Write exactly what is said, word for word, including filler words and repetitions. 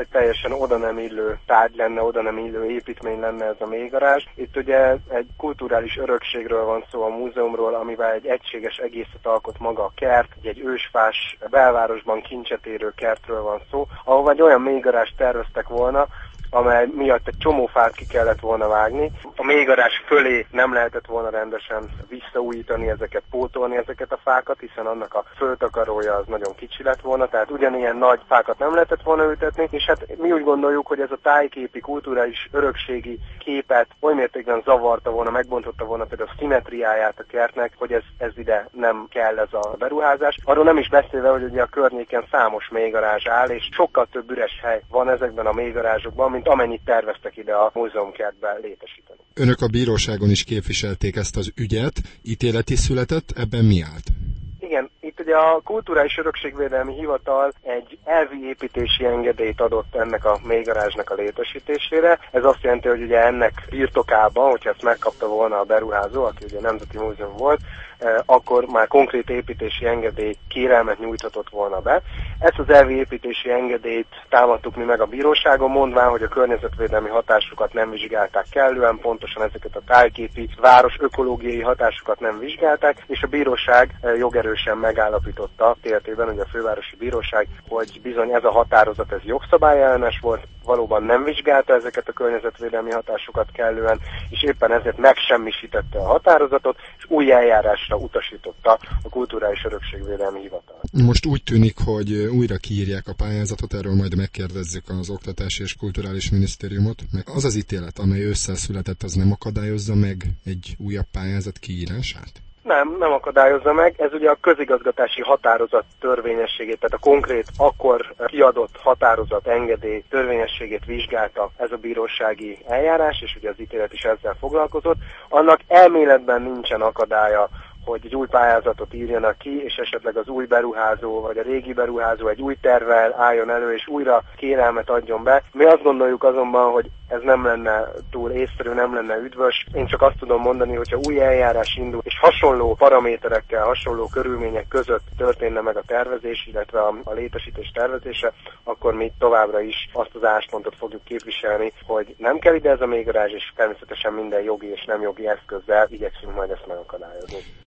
teljesen oda nem illő tárgy lenne, oda nem illő építmény lenne ez a mélygarázs. Itt ugye egy kulturális örökségről van szó, a múzeumról, amivel egy egységes egészet alkot maga a kert, egy ősfás belvárosban kincset érő kertről van szó, ahova egy olyan mélygarázst terveztek volna, amely miatt egy csomó fát ki kellett volna vágni. A mélygarázs fölé nem lehetett volna rendesen visszaújítani ezeket, pótolni ezeket a fákat, hiszen annak a föltakarója az nagyon kicsi lett volna, tehát ugyanilyen nagy fákat nem lehetett volna ültetni, és hát mi úgy gondoljuk, hogy ez a tájképi, kulturális örökségi képet oly mértékben zavarta volna, megbontotta volna például a szimmetriáját a kertnek, hogy ez, ez ide nem kell ez a beruházás. Arról nem is beszélve, hogy ugye a környéken számos mélygarázs áll, és sokkal több üres hely van ezekben a mélygarázsokban, mint amennyit terveztek ide a múzeumkertben létesíteni. Önök a bíróságon is képviselték ezt az ügyet, ítélet is született, ebben mi állt? Igen, itt ugye a Kulturális Örökségvédelmi Hivatal egy elvi építési engedélyt adott ennek a mélygarázsnak a létesítésére. Ez azt jelenti, hogy ugye ennek birtokában, hogyha ezt megkapta volna a beruházó, aki ugye Nemzeti Múzeum volt, akkor már konkrét építési engedély kérelmet nyújthatott volna be. Ezt az elvi építési engedélyt támadtuk mi meg a bíróságon, mondván, hogy a környezetvédelmi hatásokat nem vizsgálták kellően, pontosan ezeket a tájképi város ökológiai hatásokat nem vizsgálták, és a bíróság jogerősen megállapította téletében, hogy a fővárosi bíróság, hogy bizony ez a határozat ez jogszabályellenes volt, valóban nem vizsgálta ezeket a környezetvédelmi hatásokat kellően, és éppen ezért megsemmisítette a határozatot, és új eljárásra utasította a Kulturális Örökségvédelmi Hivatal. Most úgy tűnik, hogy újra kiírják a pályázatot, erről majd megkérdezzük az Oktatási és Kulturális Minisztériumot. Meg az az ítélet, amely ősszel született, az nem akadályozza meg egy újabb pályázat kiírását? Nem, nem akadályozza meg. Ez ugye a közigazgatási határozat törvényességét, tehát a konkrét akkor kiadott határozat engedély törvényességét vizsgálta ez a bírósági eljárás, és ugye az ítélet is ezzel foglalkozott. Annak elméletben nincsen akadálya, hogy egy új pályázatot írjanak ki, és esetleg az új beruházó, vagy a régi beruházó egy új tervvel álljon elő, és újra kérelmet adjon be. Mi azt gondoljuk azonban, hogy ez nem lenne túl észszerű, nem lenne üdvös. Én csak azt tudom mondani, hogyha új eljárás indul, és hasonló paraméterekkel, hasonló körülmények között történne meg a tervezés, illetve a, a létesítés tervezése, akkor mi továbbra is azt az álláspontot fogjuk képviselni, hogy nem kell ide ez a mélygarázs, és természetesen minden jogi és nem jogi eszközzel igyekszünk majd ezt megakadályozni.